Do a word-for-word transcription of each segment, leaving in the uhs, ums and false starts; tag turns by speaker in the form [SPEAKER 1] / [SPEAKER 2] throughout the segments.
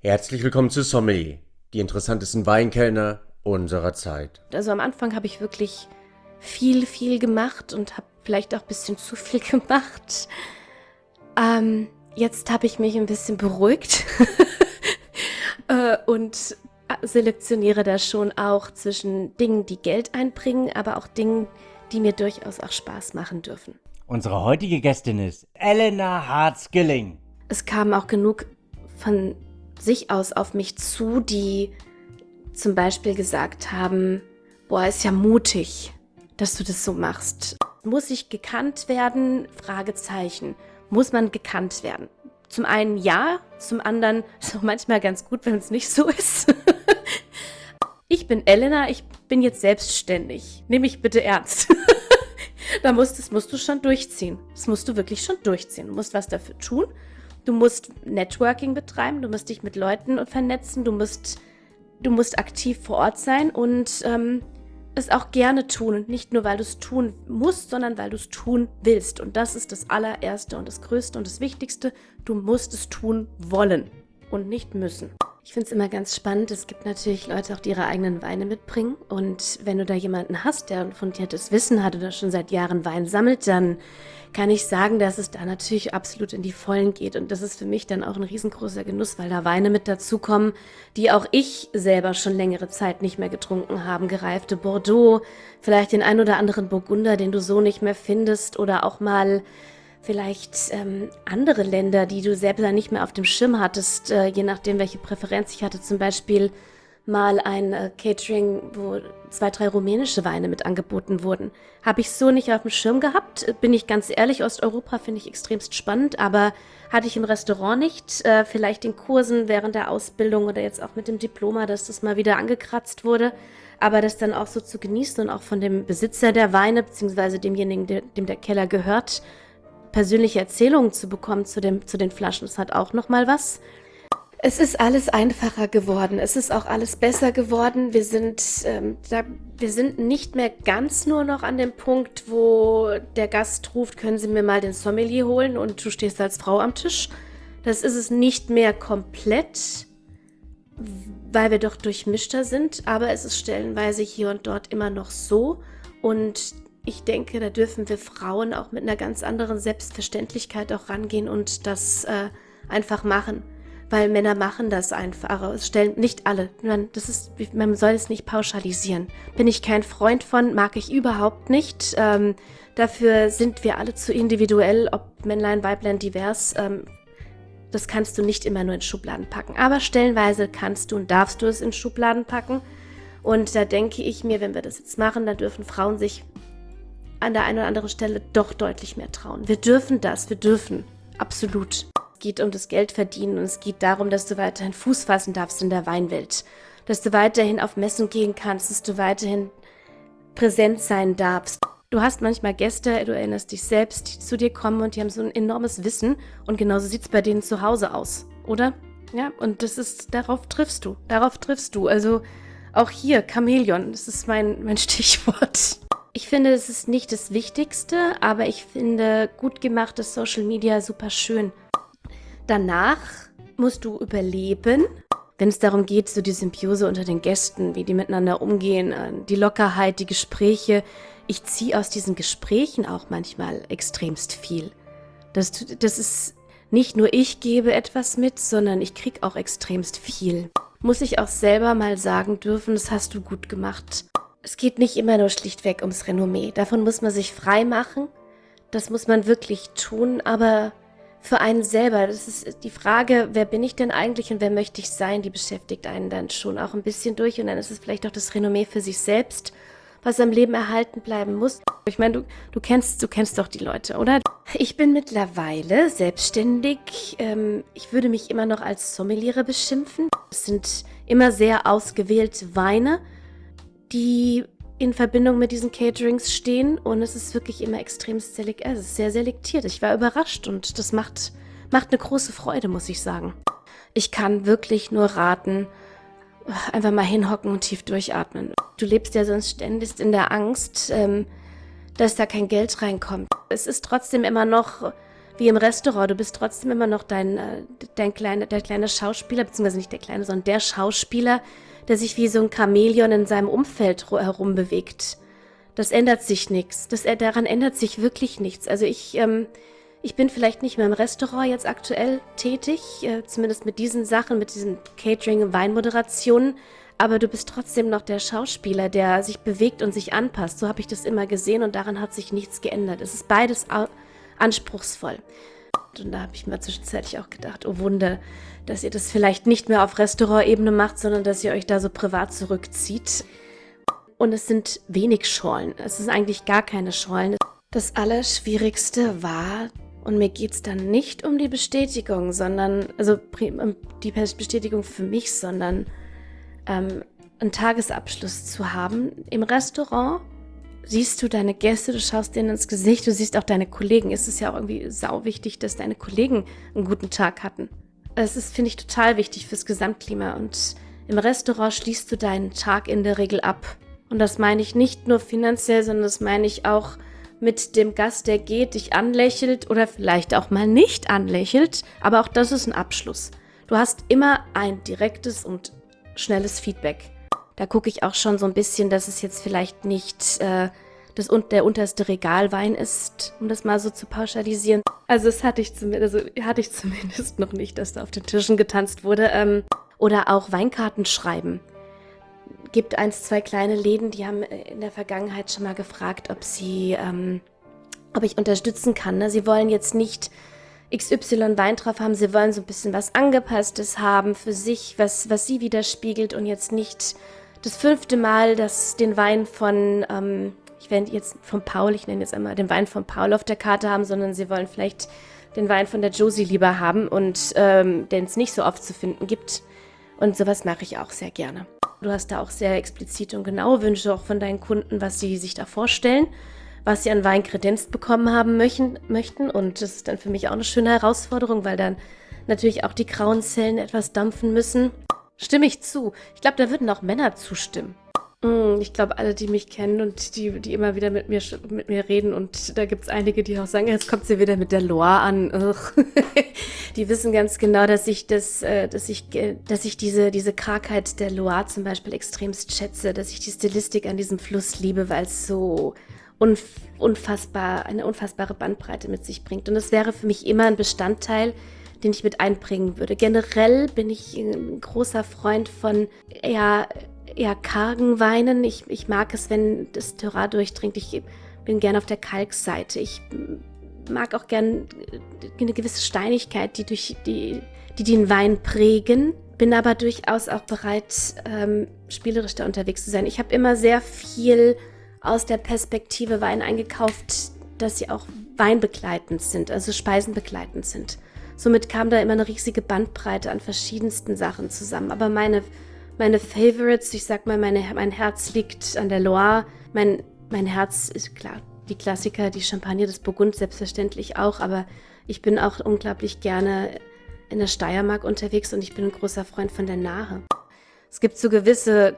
[SPEAKER 1] Herzlich willkommen zu Sommelier, die interessantesten Weinkellner unserer Zeit.
[SPEAKER 2] Also am Anfang habe ich wirklich viel, viel gemacht und habe vielleicht auch ein bisschen zu viel gemacht. Ähm, jetzt habe ich mich ein bisschen beruhigt äh, und selektioniere da schon auch zwischen Dingen, die Geld einbringen, aber auch Dingen, die mir durchaus auch Spaß machen dürfen.
[SPEAKER 3] Unsere heutige Gästin ist Elena Harz-Gilling.
[SPEAKER 2] Es kamen auch genug von sich aus auf mich zu, die zum Beispiel gesagt haben, boah, ist ja mutig, dass du das so machst. Muss ich gekannt werden? Fragezeichen. Muss man gekannt werden? Zum einen ja, zum anderen ist auch manchmal ganz gut, wenn es nicht so ist. Ich bin Elena, ich bin jetzt selbstständig. Nimm mich bitte ernst. Da musst, das musst du schon durchziehen. Das musst du wirklich schon durchziehen. Du musst was dafür tun. Du musst Networking betreiben, du musst dich mit Leuten vernetzen, du musst, du musst aktiv vor Ort sein und ähm, es auch gerne tun. Und nicht nur, weil du es tun musst, sondern weil du es tun willst. Und das ist das allererste und das Größte und das Wichtigste. Du musst es tun wollen und nicht müssen. Ich finde es immer ganz spannend. Es gibt natürlich Leute, auch die ihre eigenen Weine mitbringen. Und wenn du da jemanden hast, der von dir das Wissen hat oder schon seit Jahren Wein sammelt, dann kann ich sagen, dass es da natürlich absolut in die Vollen geht. Und das ist für mich dann auch ein riesengroßer Genuss, weil da Weine mit dazukommen, die auch ich selber schon längere Zeit nicht mehr getrunken habe. Gereifte Bordeaux, vielleicht den ein oder anderen Burgunder, den du so nicht mehr findest, oder auch mal vielleicht ähm, andere Länder, die du selber nicht mehr auf dem Schirm hattest, äh, je nachdem, welche Präferenz ich hatte. Zum Beispiel mal ein äh, Catering, wo zwei, drei rumänische Weine mit angeboten wurden. Habe ich so nicht auf dem Schirm gehabt, bin ich ganz ehrlich. Osteuropa finde ich extremst spannend, aber hatte ich im Restaurant nicht. Äh, vielleicht in Kursen während der Ausbildung oder jetzt auch mit dem Diploma, dass das mal wieder angekratzt wurde. Aber das dann auch so zu genießen und auch von dem Besitzer der Weine, beziehungsweise demjenigen, der, dem der Keller gehört, persönliche Erzählungen zu bekommen zu, dem, zu den Flaschen, das hat auch nochmal was. Es ist alles einfacher geworden, es ist auch alles besser geworden. Wir sind, ähm, da, wir sind nicht mehr ganz nur noch an dem Punkt, wo der Gast ruft, können Sie mir mal den Sommelier holen und du stehst als Frau am Tisch. Das ist es nicht mehr komplett, weil wir doch durchmischter sind, aber es ist stellenweise hier und dort immer noch so. Und ich denke, da dürfen wir Frauen auch mit einer ganz anderen Selbstverständlichkeit auch rangehen und das äh, einfach machen. Weil Männer machen das einfach. Es stellen nicht alle. Man, das ist, man soll es nicht pauschalisieren. Bin ich kein Freund von, mag ich überhaupt nicht. Ähm, dafür sind wir alle zu individuell, ob Männlein, Weiblein, divers. Ähm, das kannst du nicht immer nur in Schubladen packen. Aber stellenweise kannst du und darfst du es in Schubladen packen. Und da denke ich mir, wenn wir das jetzt machen, dann dürfen Frauen sich an der einen oder anderen Stelle doch deutlich mehr trauen. Wir dürfen das, wir dürfen, absolut. Es geht um das Geldverdienen und es geht darum, dass du weiterhin Fuß fassen darfst in der Weinwelt, dass du weiterhin auf Messen gehen kannst, dass du weiterhin präsent sein darfst. Du hast manchmal Gäste, du erinnerst dich selbst, die zu dir kommen und die haben so ein enormes Wissen und genauso sieht es bei denen zu Hause aus, oder? Ja, und das ist, darauf triffst du, darauf triffst du. Also auch hier, Chamäleon, das ist mein, mein Stichwort. Ich finde, es ist nicht das Wichtigste, aber ich finde gut gemachtes Social Media super schön. Danach musst du überleben, wenn es darum geht, so die Symbiose unter den Gästen, wie die miteinander umgehen, die Lockerheit, die Gespräche. Ich ziehe aus diesen Gesprächen auch manchmal extremst viel. Das, das ist nicht nur ich gebe etwas mit, sondern ich kriege auch extremst viel. Muss ich auch selber mal sagen dürfen, das hast du gut gemacht. Es geht nicht immer nur schlichtweg ums Renommee. Davon muss man sich frei machen. Das muss man wirklich tun, aber für einen selber, das ist die Frage, wer bin ich denn eigentlich und wer möchte ich sein, die beschäftigt einen dann schon auch ein bisschen durch und dann ist es vielleicht auch das Renommee für sich selbst, was am Leben erhalten bleiben muss. Ich meine, du, du kennst, du kennst doch die Leute, oder? Ich bin mittlerweile selbstständig. Ähm, ich würde mich immer noch als Sommeliere beschimpfen. Es sind immer sehr ausgewählte Weine, die in Verbindung mit diesen Caterings stehen und es ist wirklich immer extrem selektiert, also es ist sehr selektiert. Ich war überrascht und das macht, macht eine große Freude, muss ich sagen. Ich kann wirklich nur raten, einfach mal hinhocken und tief durchatmen. Du lebst ja sonst ständig in der Angst, ähm, dass da kein Geld reinkommt. Es ist trotzdem immer noch wie im Restaurant. Du bist trotzdem immer noch dein, äh, dein kleine, der kleine Schauspieler, beziehungsweise nicht der kleine, sondern der Schauspieler, der sich wie so ein Chamäleon in seinem Umfeld herumbewegt. Das ändert sich nichts. Das, daran ändert sich wirklich nichts. Also ich, ähm, ich bin vielleicht nicht mehr im Restaurant jetzt aktuell tätig, äh, zumindest mit diesen Sachen, mit diesen Catering- und Weinmoderationen, aber du bist trotzdem noch der Schauspieler, der sich bewegt und sich anpasst. So habe ich das immer gesehen und daran hat sich nichts geändert. Es ist beides au- anspruchsvoll. Und da habe ich mir zwischenzeitlich auch gedacht, oh Wunder, dass ihr das vielleicht nicht mehr auf Restaurantebene macht, sondern dass ihr euch da so privat zurückzieht. Und es sind wenig Schollen. Es ist eigentlich gar keine Schollen. Das Allerschwierigste war, und mir geht es dann nicht um die Bestätigung, sondern, also um die Bestätigung für mich, sondern ähm, einen Tagesabschluss zu haben. Im Restaurant siehst du deine Gäste, du schaust denen ins Gesicht, du siehst auch deine Kollegen. Es ist ja auch irgendwie sau wichtig, dass deine Kollegen einen guten Tag hatten. Das ist, finde ich, total wichtig fürs Gesamtklima. Und im Restaurant schließt du deinen Tag in der Regel ab. Und das meine ich nicht nur finanziell, sondern das meine ich auch mit dem Gast, der geht, dich anlächelt oder vielleicht auch mal nicht anlächelt. Aber auch das ist ein Abschluss. Du hast immer ein direktes und schnelles Feedback. Da gucke ich auch schon so ein bisschen, dass es jetzt vielleicht nicht äh, das, der unterste Regalwein ist, um das mal so zu pauschalisieren. Also das hatte ich, zum, also hatte ich zumindest noch nicht, dass da auf den Tischen getanzt wurde. Ähm, oder auch Weinkarten schreiben. Gibt eins, zwei kleine Läden, die haben in der Vergangenheit schon mal gefragt, ob sie, ähm, ob ich unterstützen kann. Ne? Sie wollen jetzt nicht X Y Wein drauf haben, sie wollen so ein bisschen was Angepasstes haben für sich, was, was sie widerspiegelt und jetzt nicht das fünfte Mal, dass den Wein von, ähm, ich werde jetzt von Paul, ich nenne jetzt einmal den Wein von Paul auf der Karte haben, sondern sie wollen vielleicht den Wein von der Josie lieber haben und ähm, den es nicht so oft zu finden gibt. Und sowas mache ich auch sehr gerne. Du hast da auch sehr explizite und genaue Wünsche auch von deinen Kunden, was sie sich da vorstellen, was sie an Wein kredenzt bekommen haben möchten, möchten. Und das ist dann für mich auch eine schöne Herausforderung, weil dann natürlich auch die grauen Zellen etwas dampfen müssen. Stimme ich zu. Ich glaube, da würden auch Männer zustimmen. Ich glaube, alle, die mich kennen und die, die immer wieder mit mir, mit mir reden, und da gibt es einige, die auch sagen, jetzt kommt sie wieder mit der Loire an. Die wissen ganz genau, dass ich das, dass ich, dass ich diese, diese Kargheit der Loire zum Beispiel extremst schätze, dass ich die Stilistik an diesem Fluss liebe, weil es so unf- unfassbar, eine unfassbare Bandbreite mit sich bringt. Und das wäre für mich immer ein Bestandteil, den ich mit einbringen würde. Generell bin ich ein großer Freund von eher eher kargen Weinen. Ich, ich mag es, wenn das Terroir durchdringt. Ich bin gern auf der Kalkseite. Ich mag auch gern eine gewisse Steinigkeit, die durch die, die den Wein prägen. Bin aber durchaus auch bereit, ähm, spielerisch da unterwegs zu sein. Ich habe immer sehr viel aus der Perspektive Wein eingekauft, dass sie auch weinbegleitend sind, also speisenbegleitend sind. Somit kam da immer eine riesige Bandbreite an verschiedensten Sachen zusammen. Aber meine Meine Favorites, ich sag mal, meine, mein Herz liegt an der Loire. Mein, mein Herz ist klar, die Klassiker, die Champagner des Burgund selbstverständlich auch, aber ich bin auch unglaublich gerne in der Steiermark unterwegs und ich bin ein großer Freund von der Nahe. Es gibt so gewisse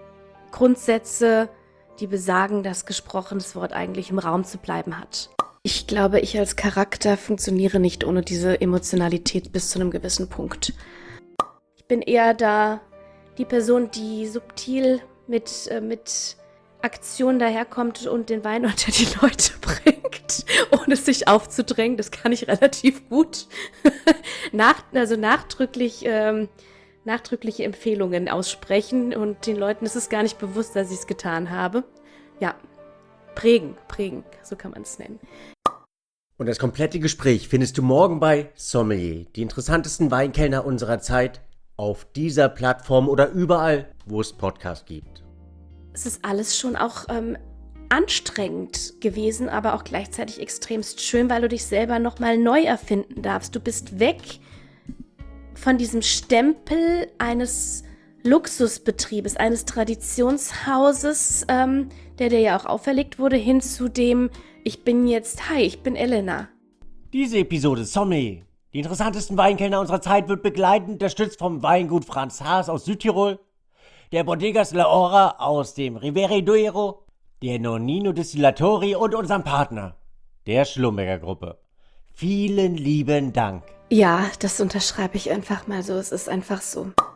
[SPEAKER 2] Grundsätze, die besagen, dass gesprochenes Wort eigentlich im Raum zu bleiben hat. Ich glaube, ich als Charakter funktioniere nicht ohne diese Emotionalität bis zu einem gewissen Punkt. Ich bin eher da die Person, die subtil mit, äh, mit Aktion daherkommt und den Wein unter die Leute bringt, ohne sich aufzudrängen. Das kann ich relativ gut. Nach, also nachdrücklich, ähm, nachdrückliche Empfehlungen aussprechen und den Leuten ist es gar nicht bewusst, dass ich es getan habe. Ja, prägen, prägen, so kann man es nennen.
[SPEAKER 1] Und das komplette Gespräch findest du morgen bei Sommelier, die interessantesten Weinkellner unserer Zeit, auf dieser Plattform oder überall, wo es Podcasts gibt.
[SPEAKER 2] Es ist alles schon auch ähm, anstrengend gewesen, aber auch gleichzeitig extremst schön, weil du dich selber nochmal neu erfinden darfst. Du bist weg von diesem Stempel eines Luxusbetriebes, eines Traditionshauses, ähm, der dir ja auch auferlegt wurde, hin zu dem, ich bin jetzt, hi, ich bin Elena.
[SPEAKER 3] Diese Episode Sommelier, die interessantesten Weinkellner unserer Zeit, wird begleitend unterstützt vom Weingut Franz Haas aus Südtirol, der Bodegas La Hora aus dem Rivera Duero, der Nonnino Distillatori und unserem Partner, der Schlumberger Gruppe. Vielen lieben Dank.
[SPEAKER 2] Ja, das unterschreibe ich einfach mal so. Es ist einfach so.